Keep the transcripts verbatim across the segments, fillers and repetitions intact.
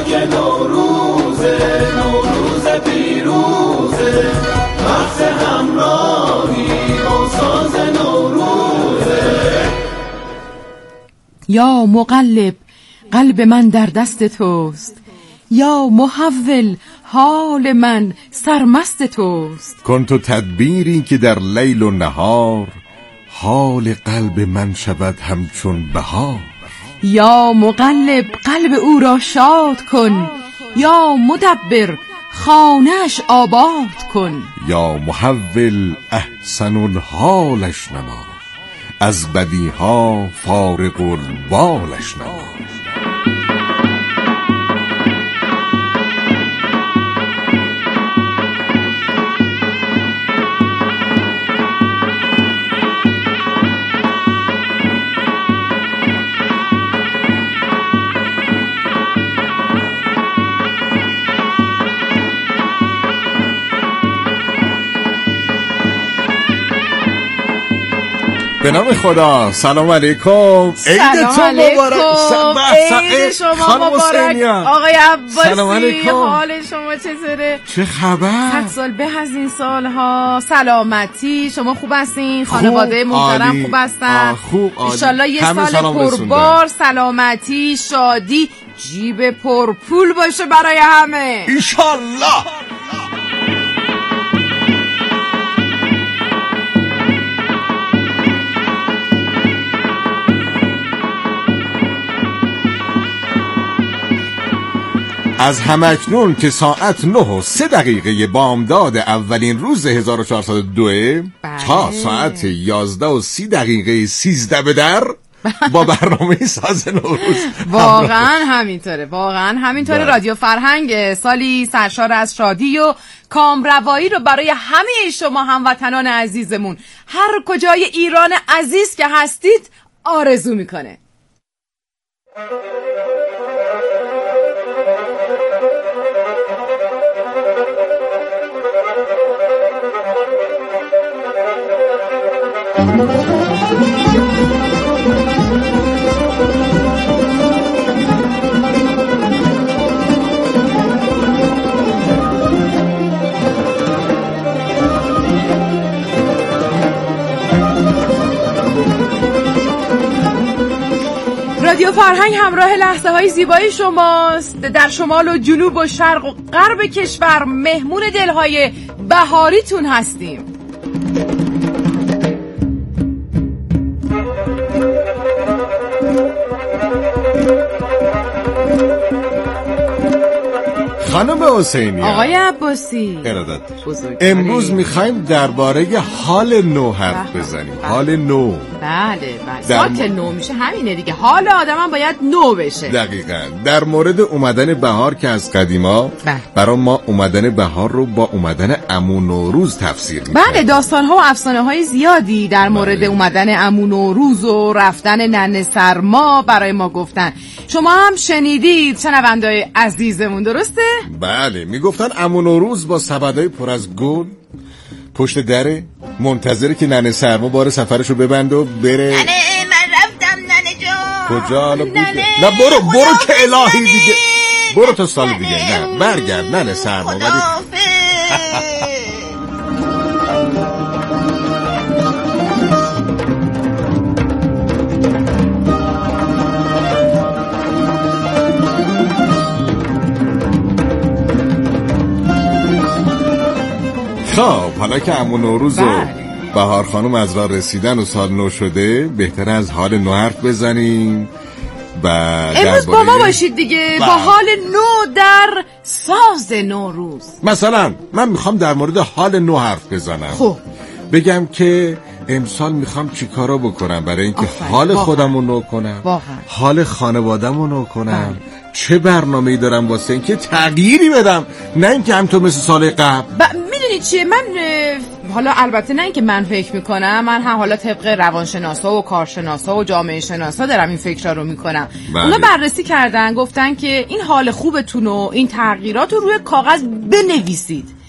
که نوروزه، نوروز پیروزه، وقت همراهی با ساز نوروزه. یا مقلب قلب من در دست توست، یا محول حال من سرمست توست. کن تو تدبیری که در لیل و نهار، حال قلب من شود همچون بهار. یا مقلب قلب او را شاد کن، یا مدبر خانه‌اش آباد کن. یا محول احسن الحالش نما، از بدیها فارغ البالش نما. به نام خدا. سلام علیکم. سلام علیکم. عید شما مبارک آقای عباسی. حال شما چطوره؟ چه خبر؟ صد سال به از این سالها. سلامتی شما خوب هستین؟ خانواده محترم خوب هستن؟ خوب عالی. انشالله یه سال پربار سلامتی شادی جیب پرپول باشه برای همه انشالله. از همکنون که ساعت نه و سه دقیقه بامداد اولین روز هزار و چهارصد و دو تا ساعت یازده و سی دقیقه سیزده به در با برنامه ساز نوروز. واقعا همینطوره، واقعا همینطوره. رادیو فرهنگ سالی سرشار از شادی و کامروایی رو برای همه شما هموطنان عزیزمون هر کجای ایران عزیز که هستید آرزو میکنه. رادیو فرهنگ همراه لحظه های زیبای شماست. در شمال و جنوب و شرق و غرب کشور مهمون دلهای بهاریتون هستیم. خانم حسینی، آقای عباسی، ارادت. امروز میخوایم درباره حال نو حرف بزنیم. حال نو. بله بله. ساعت نو میشه همینه دیگه. حال آدم هم باید نو بشه. دقیقاً. در مورد اومدن بهار که از قدیما برای ما اومدن بهار رو با اومدن عمو نوروز تفسیر میکنیم. بله، داستان ها و افسانه های زیادی در مورد بله. اومدن عمو نوروز و رفتن ننه سرما برای ما گفتن. شما هم شنیدید شنونده‌های عزیزمون، درسته؟ بله، میگفتن عمو نوروز با سبدای پر از گل پشت دره منتظره که ننه سرما بار سفرشو ببند و بره. ننه من رفتم ننه جان. کجا حالا بوده؟ نه برو برو که الهی دیگه. برو تا سال دیگه. نه برگرد ننه سرما. خب حالا که عمو نوروز و بهار خانم از راه رسیدن و سال نو شده، بهتره از حال نو حرف بزنیم. امروز با ما باشید دیگه با حال نو در ساز نوروز. مثلا من میخوام در مورد حال نو حرف بزنم. خب بگم که امسال میخوام چی کارا بکنم برای اینکه حال خودمو نو کنم، واقعا. حال خانواده‌مو نو کنم. بله. چه برنامه‌ای دارم واسه اینکه تغییری بدم، نه اینکه همونطور مثل سال قبل. ب... میدونی چیه، من حالا البته نه اینکه من فکر میکنم، من هم حالا طبق روانشناسا و کارشناسا و جامعه شناسا دارم این فکرها رو میکنم. بله. اونا بررسی کردن، گفتن که این حال خوبتون و این تغییرات رو روی کاغذ بنویسید.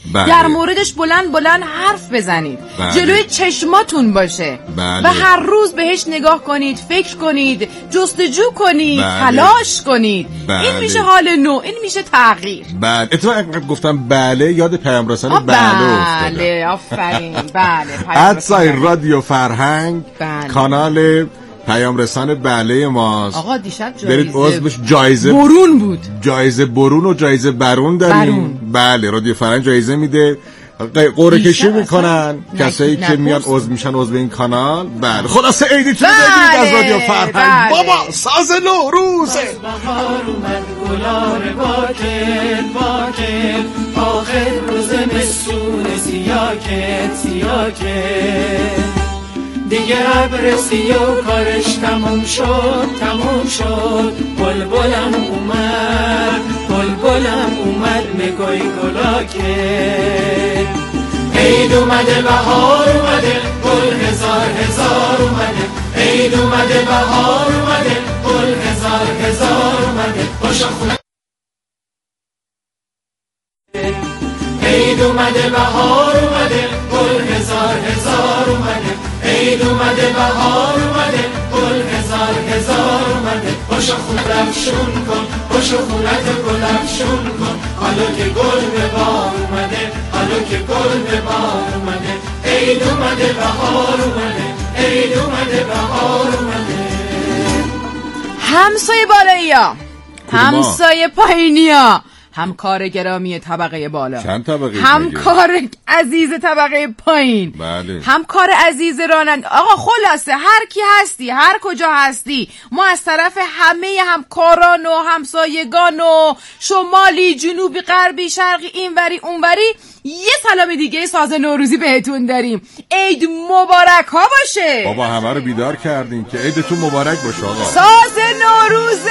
بله. در موردش بلند بلند حرف بزنید. بله. جلوی چشماتون باشه. بله. و هر روز بهش نگاه کنید، فکر کنید، جستجو کنید، بله. تلاش کنید. بله. این میشه حال نو، این میشه تغییر. بله. اتفاقا گفتم بله یاد پیام رسانی بله افتادم. بله آفرین. بله ادسای رادیو فرهنگ بله. کانال پیام رسان بله ماست. آقا دیشب جایزه برید عضو بش جایزه برون بود. جایزه برون و جایزه برون داریم. برون. بله رادیو فرهنگ جایزه میده، قرعه کشی میکنن کسایی که میان عضو میشن عضو این کانال. بله خلاصه عیدیتون بله. بگیرید از رادیو فرهنگ. بله. بابا ساز نوروزه. بهار اومد گلار باکل باکل آخر روز مسون سیاکت سیاکت دیگه ابر سیاه کارش تموم شد تموم شد بلبلم اومد بلبلم اومد میگوی گلاکت عید اومده بهار اومده گل هزار هزار اومده عید اومده بهار اومده گل هزار هزار اومده باشا خونه عید اومده بهار اومده گل هزار هزار اومده عید اومده بهار اومده گل هزار هزار اومده باشو خونم شون کن باشو خونت گلم شون کن حالا که گل به بار اومده حالا که گل به بار اومده عید اومده بهار اومده عید اومده بهار اومده همسایه بالایی ها همسایه پایینی ها همکار گرامی طبقه بالا چند طبقه؟ همکار عزیز طبقه پایین. بله. همکار عزیز راننده. آقا خلاصه هر کی هستی هر کجا هستی ما از طرف همه همکاران و همسایگان و شمالی جنوبی غربی شرقی اینوری اونوری یه سلام دیگه ساز نوروزی بهتون داریم. عید مبارک ها باشه. بابا همه رو بیدار کردین که عیدتون مبارک باشه آقا. ساز نوروزه.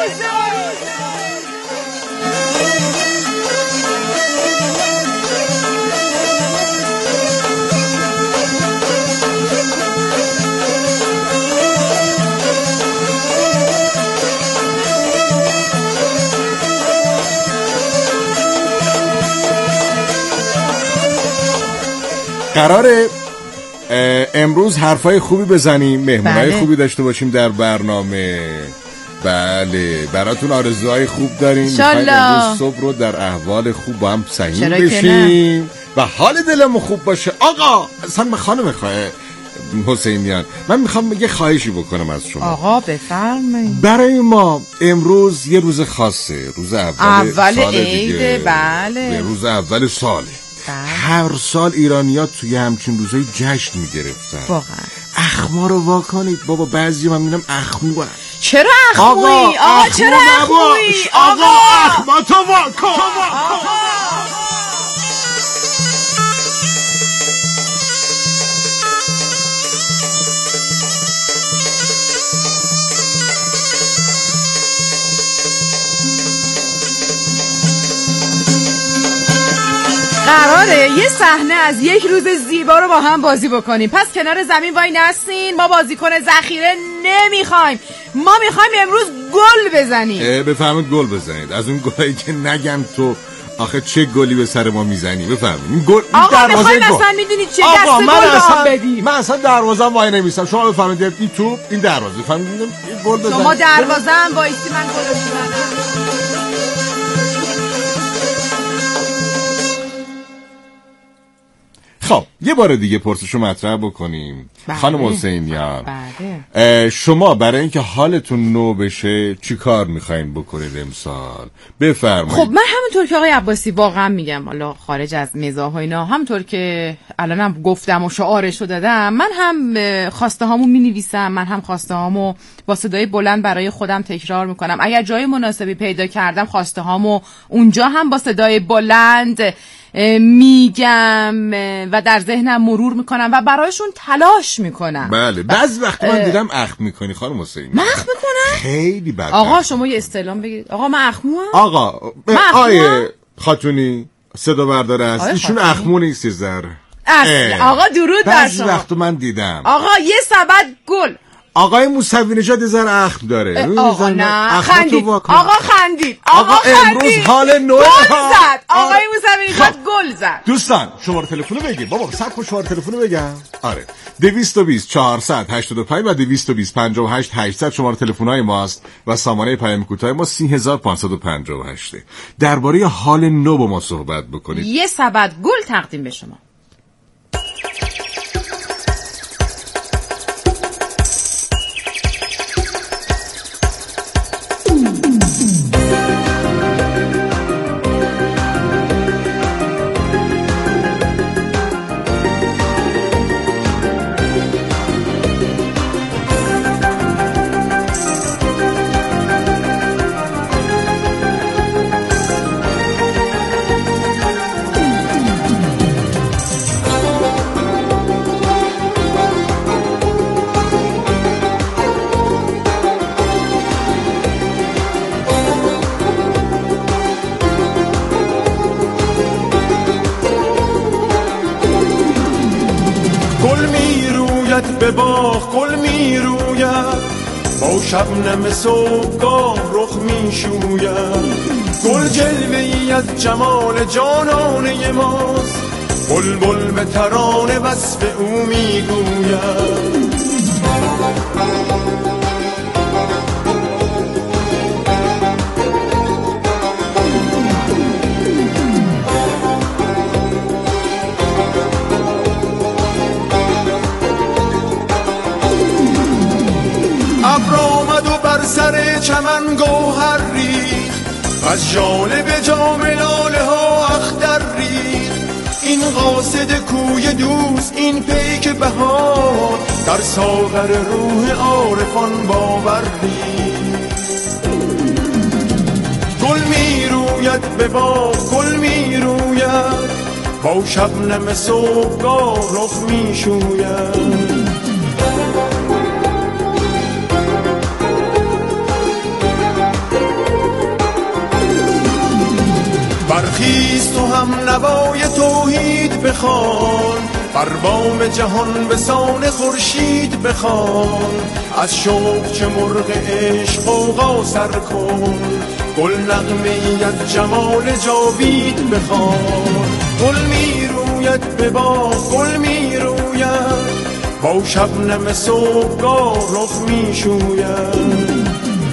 قراره امروز حرفای خوبی بزنیم، مهمونای بله. خوبی داشته باشیم در برنامه. بله براتون آرزوهای خوب داریم. انشالله امروز صبح رو در احوال خوب با هم سهیم بشیم و حال دلمون خوب باشه. آقا اصلا من خانم خواهد حسینیان من میخوام یه خواهشی بکنم از شما. آقا بفرمایید. برای ما امروز یه روز خاصه، روز اول, اول سال عید. دیگه. بله روز اول ساله. بله. هر سال ایرانی‌ها توی همچین روزای جشن میگرفتن. واقعا اخما رو وا کنید بابا، بعضی من میبینم اخمو هست. چرا اخمویی؟ آقا, آقا چرا اخمویی؟ آقا اخما تو وا کن. قراره یه صحنه از یک روز زیبا رو با هم بازی بکنیم. پس کنار زمین وای نستین، ما بازیکن ذخیره نمیخوایم، ما میخوایم امروز گل بزنیم. بفهمید گل بزنید، از اون گلایی که نگن تو آخه چه گلی به سر ما میزنی. بفهمید این گل آقا میخوایم اصلا میدونید چه دست گل به هم بدیم. من اصلا دروازه‌ام وای نمیستم، شما بفهمید این توپ این دروازه بفهمید این گل بزنید. شما دروازه‌ام وایسی من گل بزنم. خب یه بار دیگه پرسشو مطرح بکنیم. بله. خانم حسینیان بله. شما برای اینکه حالتون نو بشه چی کار میخواین بکنید امسال؟ بفرمایید. خب من همونطور که آقای عباسی واقعا میگم، حالا خارج از مزاح و اینا، همونطور که الانم گفتم و شعارشو دادم، من هم خواسته هامو مینویسم، من هم خواسته هامو با صدای بلند برای خودم تکرار میکنم. اگر جای مناسبی پیدا کردم خواسته هامو اونجا هم با صدای بلند میگم و در ذهنم مرور میکنم و برایشون تلاش میکنم. بله بعضی وقت من دیدم اخم میکنی خانم حسینی. من اخم میکنم؟ خیلی بد. آقا شما یه استعلام بگید. آقا من اخموام؟ آقا آیه خاتونی صدا برداره است، ایشون اخمو نیست زر. آقا درود بر شما. بعضی وقت من دیدم آقا یه سبد گل. آقای موسوی نژاد زر اخم داره. آقا نه خندید، آقا خندید، آقا امروز حال نوع گل زد. آقای موسوی نژاد گل زد. دوستان شماره تلفن رو بگید. بابا صبر کن شماره تلفن رو بگم. آره دویست و بیست چهارصد هشتاد و پنج و دویست و بیست پنجاه و هشت هشتصد شماره تلفن‌های ماست و سامانه پیام کوتاه ما سی هزار و پانصد و پنجاه و هشت. درباره حال نو با ما صحبت بکنید. یه سبد گل تقدیم به شما. به باغ گل می روید، با شبنم صبحگاه رخ می شوید. گل جلوه‌ای از جمال جانانه ماست، بلبل به ترانه وصف او می گوید. ابر آمد و بر سر چمن گوهر ریخت، از ژاله به جام لاله ها اختر ریخت. این قاصد کوی دوست، این پیک بهار، در ساغر روح عارفان باور ریخت. گل می روید به باغ گل می روید، با شبنم صبحگاه رخ می شوید. برخیز تو هم نوای توحید بخوان، بر بام جهان به سان خورشید بخوان. از شوق چه مرغ عشق غوغا سر کن، گل نغمه ای از جمال جاوید بخوان. گل می روید به باغ گل می روید، با شبنم صبحگاه رخ می شوید.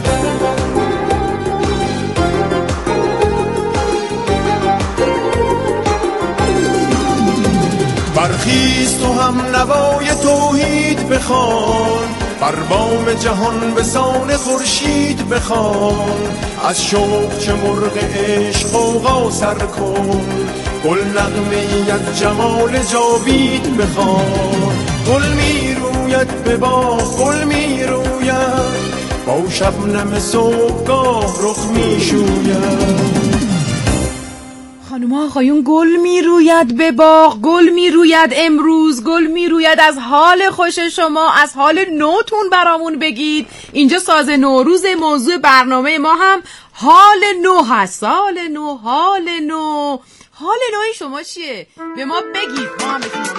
برخیز تو هم نوای توحید بخوان، بر بام جهان به سان خورشید بخوان. از شوق چه مرغ عشق غوغا سر کن، گل نغمه ای از جمال جاوید بخوان. گل می روید به باغ گل می روید، با شبنم صبحگاه رخ می شوید. خانم آقایون گل می روید به باغ گل می روید امروز، گل می روید. از حال خوش شما، از حال نوتون برامون بگید. اینجا ساز نوروز، موضوع برنامه ما هم حال نو هست. سال نو، حال نو. حال نوی شما چیه؟ به ما بگید، ما هم بتونیم.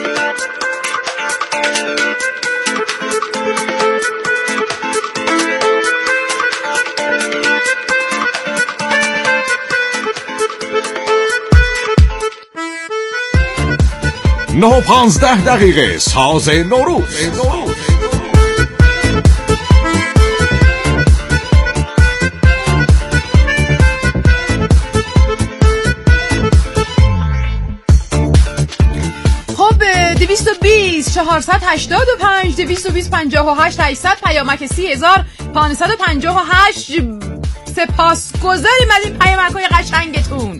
نه و پانزده دقیقه ساز نوروز. خب دویست و بیست چهارصد هشتاد و پنج دویست و بیست پنجاه و هشت هشتصد پیامک سی هزار پانصد و پنجاه و هشت. سپاسگزاریم از این پیامک‌های قشنگتون.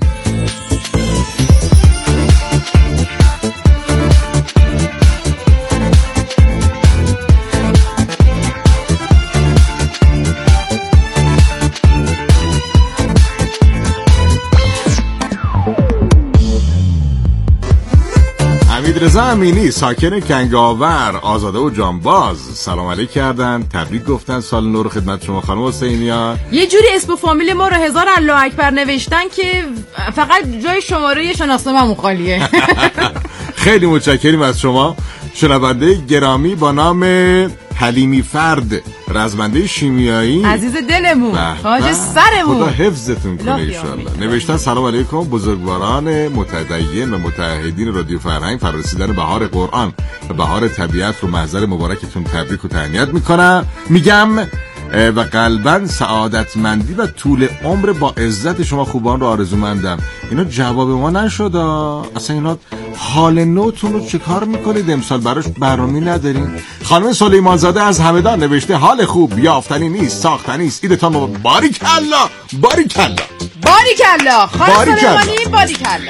رضا امینی ساکن کنگاور، آزاده و جانباز سلام علیک کردن، تبریک گفتن سال نو رو خدمت شما خانم حسینیا. یه جوری اسم فامیل ما رو هزار الله اکبر نوشتن که فقط جای شماره شناسنامه‌مون خالیه. خیلی متشکریم از شما شنونده گرامی با نام حلیمی فرد رزمنده شیمیایی عزیز دلمون، تاج سرمون، خدا حفظتون کنه انشالله. نوشتن سلام علیکم بزرگواران متدین و متحدین رادیو فرهنگ، فرارسیدن بهار قرآن و بهار طبیعت رو محضر مبارکتون تبریک و تهنیت میکنم. میگم و قلباً سعادتمندی و طول عمر با عزت شما خوبان رو آرزومندم. اینا جواب ما نشد اصلا. اینا حال نوتون رو چه کار میکنید امسال؟ براش برنامه‌ای ندارین؟ خانم سلیمان زاده از همدان نوشته حال خوب یافتنی نیست ساختنی است. ایدتان رو باریکلا باریکلا باریکلا خانم سلیمانی باریکلا.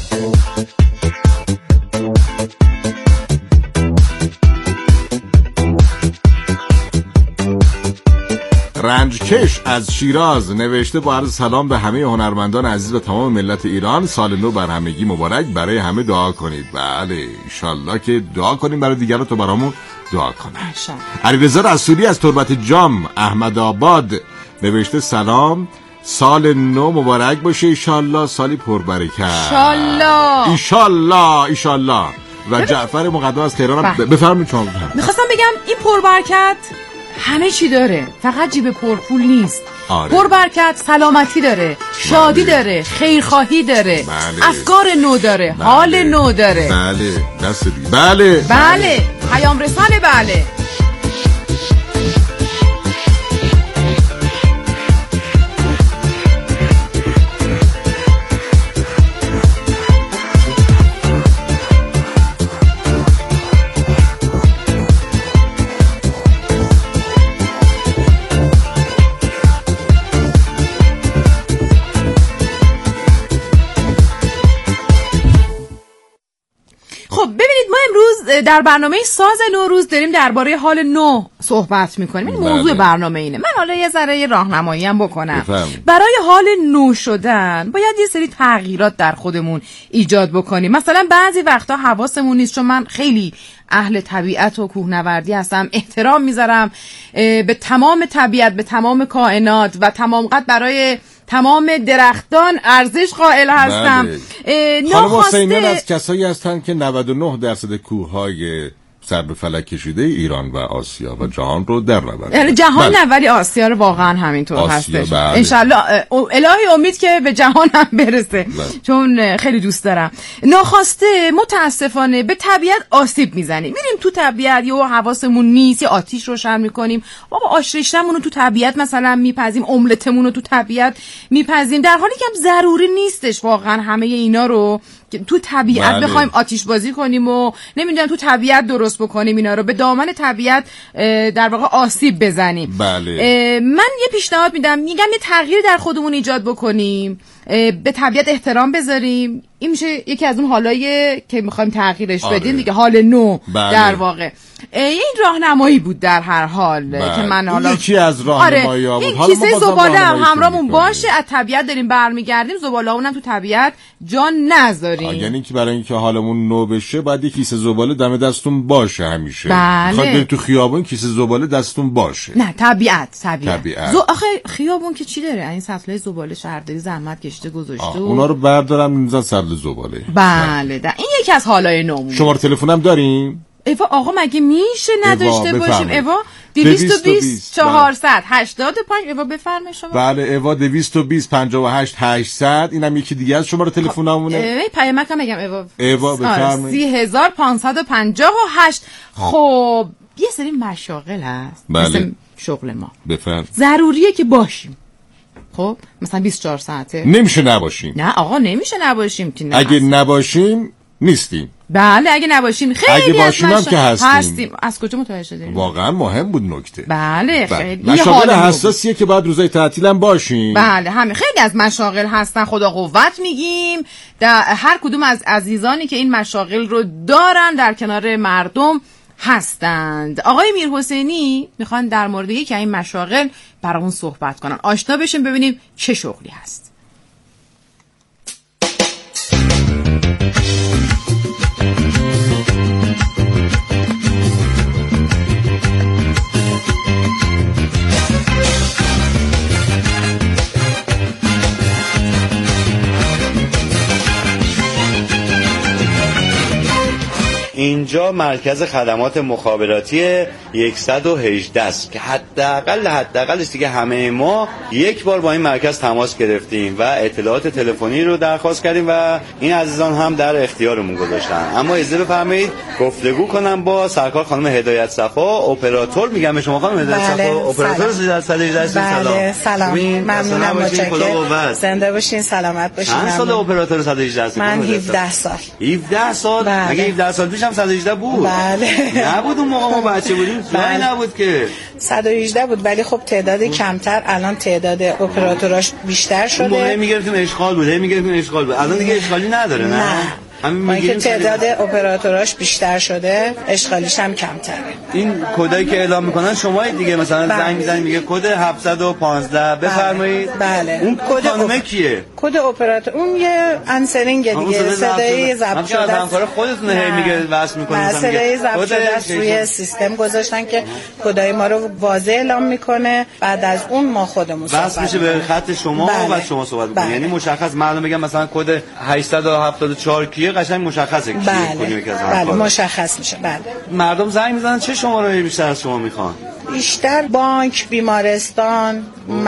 رنجکش از شیراز نوشته با عرض سلام به همه هنرمندان عزیز و تمام ملت ایران، سال نو بر همگی مبارک، برای همه دعا کنید. بله انشالله که دعا کنیم برای دیگران تو برامون دعا کنن. علیرضا رسولی از تربت جام احمد آباد نوشته سلام، سال نو مبارک باشه انشالله، سالی پربرکت انشالله انشالله انشالله. و جعفر مقدم از تهران بفرمایید. شما میخواستم بگم این پربرکت همه چی داره، فقط جیب پرپول نیست. آره. پربرکت سلامتی داره، شادی بله. داره، خیرخواهی داره، بله. افکار نو داره، بله. حال نو داره. بله دست دیگه. بله بله پیام رسانه. بله در برنامه ساز نوروز داریم درباره حال نو صحبت میکنیم. این موضوع برنامه اینه. من حالا یه ذره راهنمایی هم بکنم. بفهم. برای حال نو شدن باید یه سری تغییرات در خودمون ایجاد بکنیم. مثلا بعضی وقتا حواسمون نیست، چون من خیلی اهل طبیعت و کوهنوردی هستم، احترام میذارم به تمام طبیعت، به تمام کائنات و تمام قد برای تمام درختان ارزش قائل هستم. خانم حسینیان از کسایی هستن که نود و نه درصد کوههای سر به فلک کشیده ایران و آسیا و جهان رو در نبرد. یعنی جهان نه ولی آسیا رو واقعا همینطور هستش. انشالله الهی امید که به جهان هم برسه. بله. چون خیلی دوست دارم. ناخواسته متاسفانه به طبیعت آسیب میزنیم. میریم تو طبیعت یهو حواسمون نیست، یه آتیش روشن میکنیم، بابا آش رشتمون رو تو طبیعت مثلا میپزیم، املتمون رو تو طبیعت میپزیم، در حالی که هم ضروری نیستش واقعا همه اینا رو تو طبیعت بله. بخوایم آتیش بازی کنیم و نمیدونم تو طبیعت درست بکنیم، اینا رو به دامن طبیعت در واقع آسیب بزنیم. بله. من یه پیشنهاد میدم، میگم یه تغییر در خودمون ایجاد بکنیم، به طبیعت احترام بذاریم. این میشه یکی از اون حالایی که میخوایم تغییرش آره. بدیم دیگه، حال نو. بله. در واقع این راهنمایی بود در هر حال. بله. که من حالا یکی از راهنمایی ها بود. این کیسه زباله هم همراهمون باشه، از طبیعت داریم برمیگردیم، زباله اونم تو طبیعت جان نذاریم. یعنی که برای اینکه حالمون نو بشه باید یه کیسه زباله دم دستون باشه همیشه. بله. میخواد برید تو خیابون کیسه زباله دستون باشه. نه طبیعت طبیعت, طبیعت. زو... آخه خیابون که چی داره؟ این سطل زباله شهرداری زحمت کشته گذاشته. اونا رو بردارن میذارن سطل زباله. بله ده. این یکی از حالای نو. شماره تلفنم داریم؟ ایوا آقا مگه میشه نداشته باشیم؟ ایوا دویست و بیست چهارصد هشتاد و پنج. ایوا بفرمایید شما. بله ایوا دویست و بیست پنجاه و هشت هشتصد. اینم یکی دیگه از شماره تلفنمونه. ای پیامک هم میگم ایوا. ایوا بفرمایید. سی هزار و پانصد و پنجاه و هشت. خب یه سری مشاغل هست. بله. مثل شغل ما. بفرمایید. ضروریه که باشیم. خب مثلا بیست و چهار ساعته. نمیشه نباشیم. نه آقا نمیشه نباشیم که نه. اگه نباشیم نیستیم. بله اگه نباشیم خیلی اگه باشیم هم که هستیم. هستیم. از کجا متوجه شدیم؟ واقعا مهم بود نکته. بله خیلی. مشاغل حساسیه که باید روزای تعطیل هم باشیم. بله همین خیلی از مشاغل هستن، خدا قوت میگیم. در هر کدوم از عزیزانی که این مشاغل رو دارن در کنار مردم هستند. آقای میرحسینی میخوان در مورد یکی از این مشاغل برامون صحبت کنن، آشنا بشیم ببینیم چه شغلی هست. اینجا مرکز خدمات مخابراتی صد و هجده است که حداقل حداقلش دیگه همه ما یک بار با این مرکز تماس گرفتیم و اطلاعات تلفنی رو درخواست کردیم و این عزیزان هم در اختیارمون گذاشتن. اما اجازه بفرمایید گفتگو کنم با سرکار خانم هدایت صفا، اپراتور. میگم به شما خانم هدایت صفا، اپراتور صد و هجده. بله سلام، ممنونم، متشکرم، زنده باشین، سلامت باشین. چند سال اپراتور صد و هجده هستید؟ من هفده سال. هفده سال؟ بله. اگه هفده سال پیشم صد و هجده بود؟ بله. نبود اون موقع ما بچه بودیم؟ جایی نبود که. صد و هجده بود ولی خب تعداد کمتر، الان تعداد اپراتوراش بیشتر شده. اون موقع میگرفتیم اشغال بود، هی میگرفتیم اشغال بود. الان دیگه اشغالی نداره نه؟ نه. همین که تعداد اپراتوراش بیشتر شده، اشغالیش هم کمتره. این کدایی که اعلام میکنن شما دیگه مثلا بله. زنگ میزنید میگه کد هفتصد و پانزده بفرمایید. بله. اون کد خانومه کیه؟ کد اپراتور اون یه انسرینگ دیگه، صدای ضبط شده. همکار خودتون هی میگه واسه میکنید مثلا صدای ضبط شده است روی سیستم گذاشتن که کدای ما رو واضح اعلام میکنه، بعد از اون ما خودمون واسه میشه به خط شما بله. و شما صحبت میکنید. یعنی مشخص معلوم بگم مثلا کد هشتصد و هفتاد و چهار کیه، قشنگ مشخصه کیه. بله. بله مشخص میشه. بله. مردم زنگ میزنن چه شماره بیشتر از شما میخوان؟ بیشتر بانک، بیمارستان،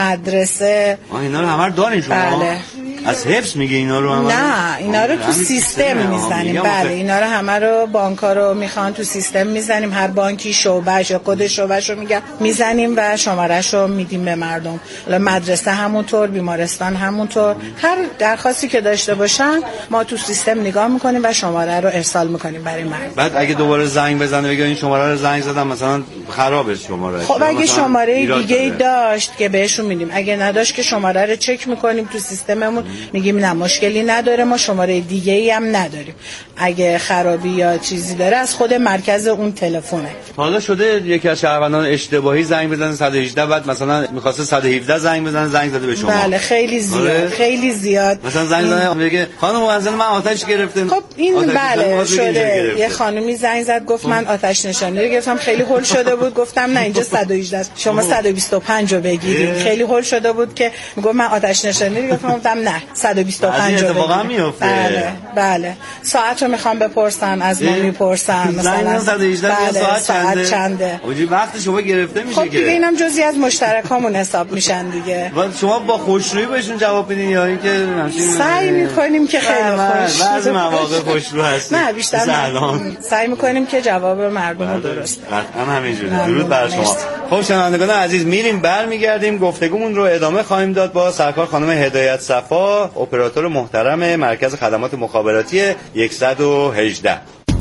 مدرسه. آه اینا رو همه رو دارین شما؟ بله. از حفظ میگه اینا رو همه؟ نه اینا رو تو سیستم میزنیم. بله اینا رو همه رو بانک‌ها رو میخوان تو سیستم میزنیم، هر بانکی شعبه‌اش یا کد شعبه‌ش رو میگه میزنیم و شماره‌اش رو میدیم به مردم. حالا مدرسه همونطور، بیمارستان همونطور، هر درخواستی که داشته باشن ما تو سیستم نگاه میکنیم و شماره رو ارسال میکنیم برای مردم. بعد اگه دوباره زنگ بزنه بگه این شماره رو زنگ زدم مثلا خرابه شماره. خب اگه شماره دیگه‌ای داشت که بهشون میدیم، اگه نداشت که شماره رو چک میکنیم تو سیستممون، میگیم نه مشکلی نداره، ما شماره دیگه ای هم نداریم، اگه خرابی یا چیزی داره از خود مرکز اون تلفنه. حالا شده یکی از شهروندان اشتباهی زنگ بزنه صد و هجده، بعد مثلا می‌خواسته صد و هفده زنگ بزنه، زنگ زده به شما؟ بله خیلی زیاد. آره؟ خیلی زیاد. مثلا زنگ زنه میگه خانم منزل من آتش گرفتم. خب این بله شده. یه خانومی زنگ زد گفت من آتش نشانی رو گرفتم، خیلی هول شده بود، گفتم نه اینجا صد و هجده است، شما صد و بیست و پنج رو بگیرید. خیلی هول شده بود که میگفت من آتش نشانی رو گرفتم، گفتم نه صد و بیست و پنج رو بگیرید. بله بله. ساعت رو میخوام بپرسن، از ما میپرسن مثلا صد و هجده بله ساعت چنده. اونجوری وقت شما گرفته میشه خب که دیگه اینم جزئی از مشترکامون حساب میشن دیگه. شما با خوشرویی بهشون جواب میدین یا اینکه سعی میکنیم که خیلی خوش بعضی مواقع خوشرو هستیم؟ نه بیشتر سعی میکنیم که جواب مردم رو درست قطعا همینجوری. درود بر شما. خب شنوندگان عزیز میریم برمیگردیم، گفتگومون رو ادامه خواهیم داد با سرکار خانم هدایت صفا، اپراتور محترم مرکز خدمات مخابراتی صد و هجده.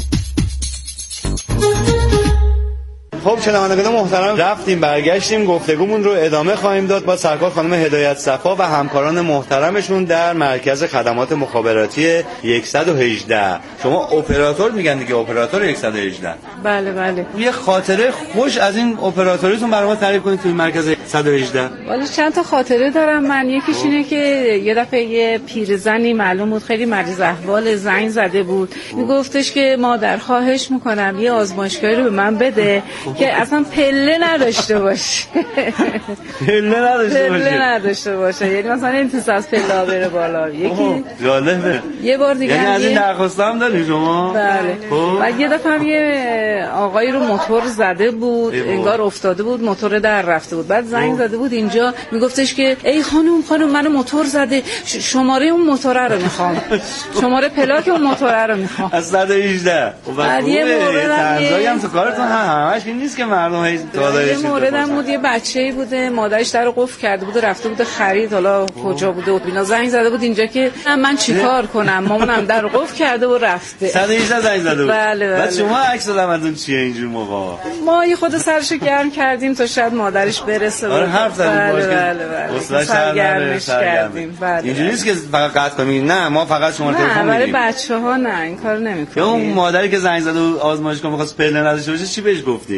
خب شنوندگان محترم رفتیم برگشتیم، گفتگومون رو ادامه خواهیم داد با سرکار خانم هدایت صفا و همکاران محترمشون در مرکز خدمات مخابراتی صد و هجده. شما اپراتور میگن دیگه، اپراتور صد و هجده؟ بله بله. یه خاطره خوش از این اپراتوریتون برای ما تعریف کنید توی مرکز صد و هجده. ولی چند تا خاطره دارم من. یکیش اینه که یه دفعه یه پیرزنی معلوم بود خیلی مریض احوال، زنگ زده بود، میگفتش که مادر خواهش میکنم یه آزمایشگاهی رو به من بده که اصلا پله نداشته باشه. پله نداشته باشه. پله نداشته باشه. یعنی مثلا این تو از پله بره بالا. یکی جالبه. یه بار دیگه یعنی از این درخواست هم داری شما؟ بله. و یه دفعه هم یه آقایی رو موتور زده بود، انگار افتاده بود، موتور در رفته بود. بعد زنگ زده بود اینجا، میگفتش که ای خانم خانم منو موتور زده، شماره اون موتور رو میخوام. شماره پلاک اون موتور رو میخوام. از صد و هجده. بعد یه موردی هم تو کارتون همش این نیست که مردم هی یه موردم بود، یه بچه‌ای بوده مادرش در قفل کرده بود رفته بود خرید، حالا کجا بوده و اینا، زنگ زده بود اینجا که من چیکار کنم، مامانم در قفل کرده و رفته. صد و هجده زنگ زده بود. بله بله. بعد شما عکس دادم از اون چیه اینجوری موقع؟ ما یه خود سرشو گرم کردیم تا شاید مادرش برسه. آره حرف زدیم باش که بله بله. سرگرمش کردیم. بله. اینجوری نیست که فقط قطع کنیم، نه ما فقط شما تلفن میدیم. نه برای بچه‌ها نه این کارو نمی‌کنیم. اون مادری که زنگ زده و آزمایشگاه می‌خواست پله نداشته باشه چی بهش گفتی؟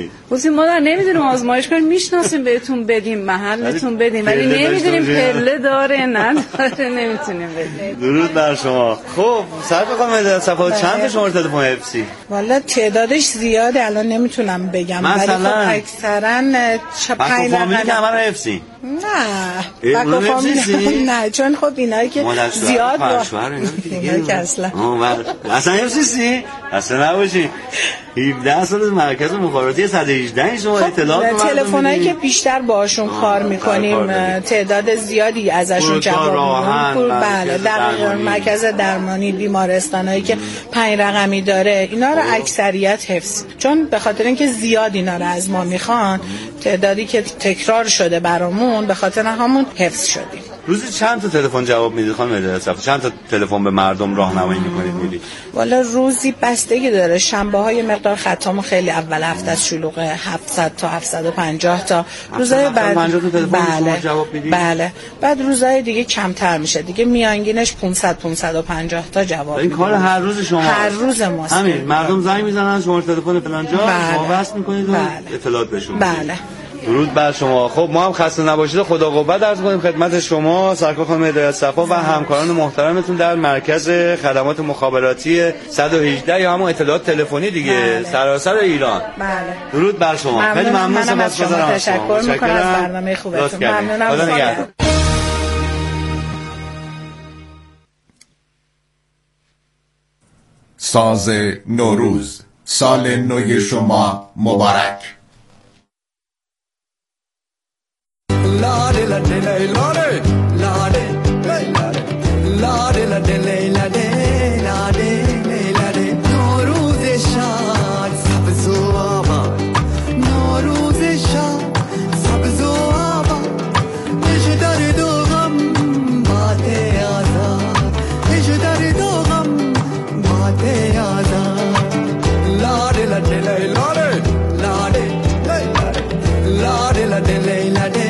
گفتید؟ گفتیم مادر نمیدونیم آزمایش کنیم، میشناسیم بهتون بدیم، محلتون بدیم، ولی نمیدونیم پله داره نداره نمیتونیم بدیم. درود بر شما. خب صرف خانم صفا چند تا شماره تلفن حفظی؟ والا تعدادش زیاده الان نمیتونم بگم، ولی خب اکثرا پنج رقمی که همه رو حفظی؟ نه بقا فامیل نه، چون خب اینایی که زیاد دیگه که اصلا اصلا حفظیستی؟ اصلا نباشی هفده سال مرکز مخابراتی صد و هجده شما اطلاعات تلفنایی که بیشتر باشون کار میکنیم تعداد زیادی ازشون جواب میدیم. بله دقیقاً مرکز درمانی، بیمارستانایی که پنج رقمی داره اینا رو اکثریت حفظ، چون به خاطر اینکه زیاد اینا رو از ما میخوان تعدادی که تکرار شده برامون به خاطر همون حفظ شدیم. روزی چند تا تلفن جواب میدید خانم اداره؟ چند تا تلفن به مردم راهنمایی میکنید میدید؟ والا روزی بستگی داره. شنبه های مقدار خطامون خیلی اول هفته از شلوغه، هفتصد تا هفتصد و پنجاه تا. روزای بعد بله جواب میدید؟ بله. بعد روزای دیگه کمتر میشه دیگه، میانگینش پانصد پانصد و پنجاه تا جواب این کار هر روز شما هر روز ماست. همین مردم زنگ میزنن شما تلفن فلان جا شما وصل میکنید و اطلاعات بهشون بله. درود بر شما. خب ما هم خسته نباشید و خدا قوت عرض می‌کنیم خدمت شما سرکار خانم هدایت صفا و همکاران محترمتون در مرکز خدمات مخابراتی صد و هجده یا همون اطلاعات تلفنی دیگه بله. سراسر ایران. بله. درود بر شما. خیلی ممنون سپاسگزارم. تشکر می‌کنم از برنامه خوبتون. ممنونم. ساز نوروز، سال نو شما مبارک. Lade la de la lade lade lade la de la de lade lade نوروز شاد سبز و آباد نوروز شاد سبز و آباد عشق درد و غم باد آزاد عشق درد و غم باد آزاد lade la de la lade lade lade la de la de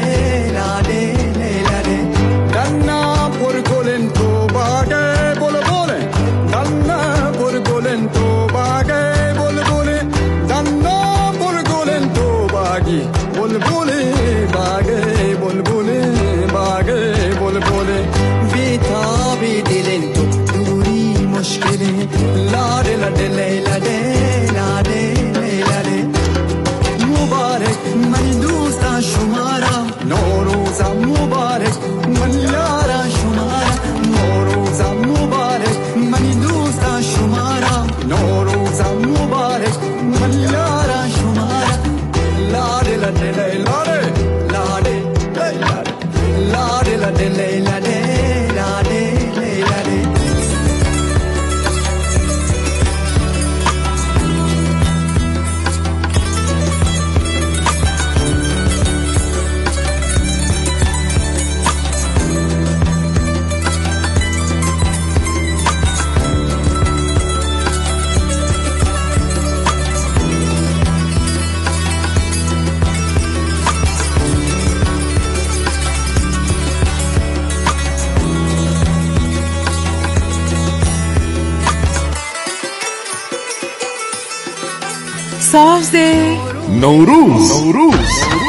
ساز نوروز نوروز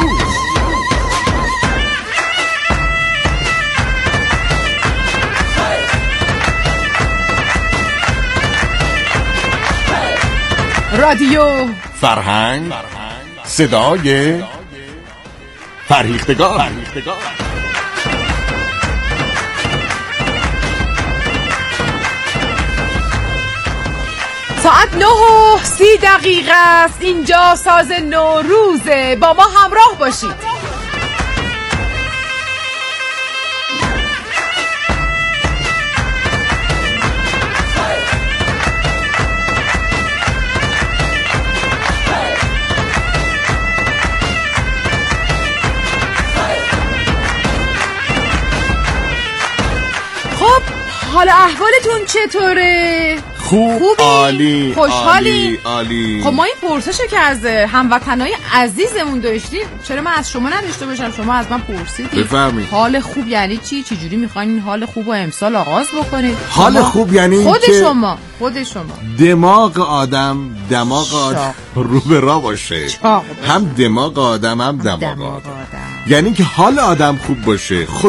رادیو فرهنگ صدای فرهیختگان. ساعت نه و سی دقیقه است. اینجا ساز نوروزه، با ما همراه باشید. خب حالا احوالتون چطوره؟ خوب، خوبی؟ عالی، خوشحالی؟ عالی. خب ما این پرسشو که از هموطنای عزیزمون داشتیم، چرا من از شما نداشته باشم؟ شما از من پرسیدید. بفرمایید. حال خوب یعنی چی؟ چه جوری میخواین این حال خوب رو امسال آغاز بکنید؟ حال خوب یعنی خود که شما خود شما دماغ آدم دماغ آدم رو به راه باشه. هم دماغ آدم هم دماغ, دماغ آدم. آدم یعنی که حال آدم خوب باشه.